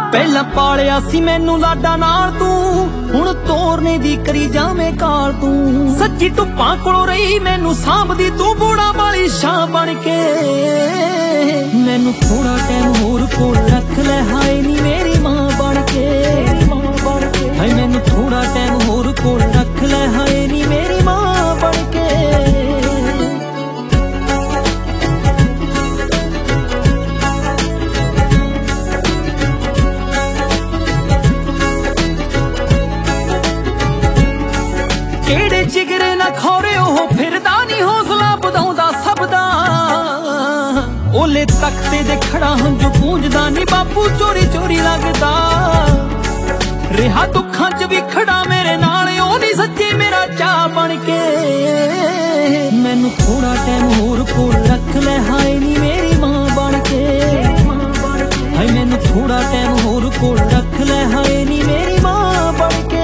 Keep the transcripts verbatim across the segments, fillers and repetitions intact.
ਪਹਿਲਾਂ ਪਾਲਿਆ ਸੀ ਮੈਨੂੰ ਲਾਡਾ ਨਾਲ ਤੂੰ, ਹੁਣ ਤੋਰਨੇ ਦੀ ਕਰੀ ਜਾਵੇਂ ਕਾਲ ਤੂੰ। ਸੱਚੀ ਧੁੱਪਾਂ ਕੋਲੋਂ ਰਹੀ ਮੈਨੂੰ ਸਾਂਭਦੀ ਤੂੰ, ਬੂੜਾ ਵਾਲੀ ਛਾਂ ਬਣ ਕੇ। ਮੈਨੂੰ ਥੋੜਾ ਟਾਈਮ ਹੋਰ ਕੋਲ ਰੱਖ ਲੈ ਹਾਏ ਨੀ ਮੇਰੀ ਮਾਂ ਬਣ ਕੇ। ਹਾਏ ਮੈਨੂੰ ਥੋੜਾ ਟਾਈਮ ਹੋਰ ਕੋਲ ਰੱਖ ਲੈ ਹਾਏ ਨੀ ਮੇਰੀ ਮਾਂ ਬਣ ਕੇ। ਕਿਹੜੇ ਜਿਗਰੇ ਨਾ ਖੋਰੇ ਉਹ ਫਿਰਦਾ ਨੀ, ਹੌਸਲਾ ਵਧਾਉਂਦਾ ਸਭ ਦਾ। ਓਲੇ ਤਖਤੇ ਦੇ ਖੜਾ ਹੰਝੂ ਪੂੰਝਦਾ ਨੀ, ਬਾਪੂ ਚੋਰੀ ਚੋਰੀ ਲੱਗਦਾ। ਰਿਹਾ ਦੁੱਖਾਂ ਚ ਵੀ ਖੜਾ ਮੇਰੇ ਨਾਲ, ਉਹ ਨੀ ਸੱਚੇ ਮੇਰਾ ਚਾਅ ਬਣ ਕੇ। ਮੈਨੂੰ ਥੋੜਾ ਟਾਈਮ ਹੋਰ ਕੋਲ ਰੱਖ ਲੈ ਹਾਏ ਨੀ ਮੇਰੀ ਮਾਂ ਬਣ ਕੇ। ਹਾਏ ਮੈਨੂੰ ਥੋੜਾ ਟਾਈਮ ਹੋਰ ਕੋਲ ਰੱਖ ਲੈ ਹਾਏ ਨੀ ਮੇਰੀ ਮਾਂ ਬਣ ਕੇ।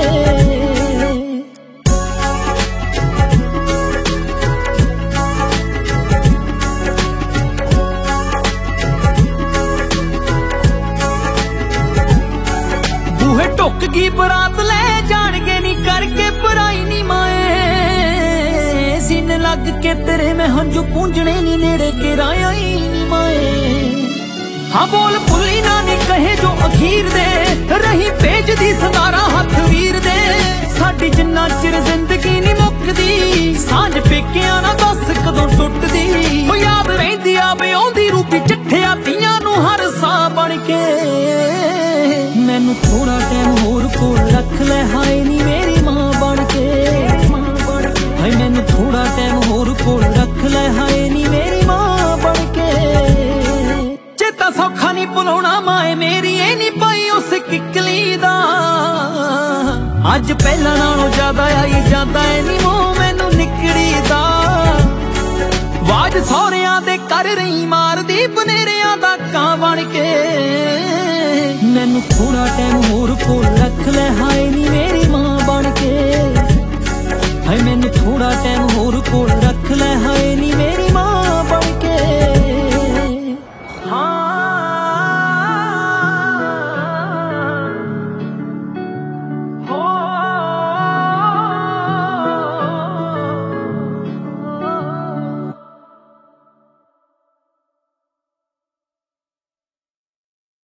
ਢੁੱਕ ਗਈ ਬਰਾਤ ਲੈ ਜਾਣਗੇ ਨੀ ਕਰਕੇ ਬੁਰਾਈ ਨੀ ਮਾਏ। ਸੀਨ ਲੱਗ ਕੇ ਤੇਰੇ ਮੈਂ ਹੰਝੂ ਪੂੰਝਣੇ ਨੀ, ਨੇੜੇ ਕਿਰਾਈ ਨੀ ਮਾਏ। ਹਾਂ ਬੋਲ ਭੁੱਲੀ ਨਾ ਨੀ ਕਹੇ ਜੋ ਅਖੀਰ ਦੇ, ਰਹੀ ਭੇਜਦੀ ਸਤਾਰਾ ਹੱਥ ਵੀਰ ਦੇ। ਸਾਡੀ ਜਿੰਨਾ ਚਿਰ ਜ਼ਿੰਦਗੀ ਨੀ ਮੁੱਕਦੀ, ਸਾਂਝ ਪੇਕਿਆਂ ਨਾ ਦੱਸ ਕਦੋਂ ਟੁੱਟਦੀ। ਉਹ ਯਾਦ ਰਹਿੰਦੀ ਆਵੇ ਆਉਂਦੀ ਰੂਪੀ ਚਿੱਠਿਆਂ ਤੀਆਂ ਨੂੰ ਹਰ ਸਾਹ ਬਣ ਕੇ। ਮੈਨੂੰ ਥੋੜਾ ਟਾਈਮ ਹੋਰ ਕੋਲ ਰੱਖ ਲੈ ਹਾਏ ਨੀ ਮੇਰੀ ਮਾਂ ਬਣ ਕੇ। ਹਾਏ ਮੈਨੂੰ ਥੋੜਾ ਟਾਈਮ ਹੋਰ ਕੋਲ ਰੱਖ ਲੈ ਹਾਏ ਨੀ ਮੇਰੀ ਮਾਂ ਬਣ ਕੇ। ਚੇਤਾ ਸੌਖਾ ਨੀ ਭੁਲਾਉਣਾ ਮਾਏ ਮੇਰੀ, ਇਹ ਨੀ ਪਾਈ ਉਸ ਕਿੱਕਲੀ ਦਾ। ਅੱਜ ਪਹਿਲਾਂ ਨਾਲੋਂ ਜ਼ਿਆਦਾ ਆਈ ਜਾਂਦਾ ਐ ਨੀ ਮੂੰਹ ਮੈਨੂੰ ਨਿਕੜੀ ਦਾ। ਆਵਾਜ਼ ਸਹੁਰਿਆਂ ਦੇ ਕਰ ਰਹੀ ਮਾਰਦੀ, ਬਨੇਰਿਆਂ ਦਾ ਕਾਂ ਬਣ ਕੇ। ਮੈਨੂੰ ਥੋੜਾ ਟਾਈਮ ਹੋਰ ਕੋਲ ਰੱਖ ਲੈ ਹਾਏ ਨੀ ਮੇਰੀ ਮਾਂ ਬਣ ਕੇ। ਹਾਏ ਮੈਨੂੰ ਥੋੜਾ ਟਾਈਮ ਹੋਰ ਕੋਲ ਰੱਖ ਲੈ ਹਾਏ ਨੀ ਮੇਰੀ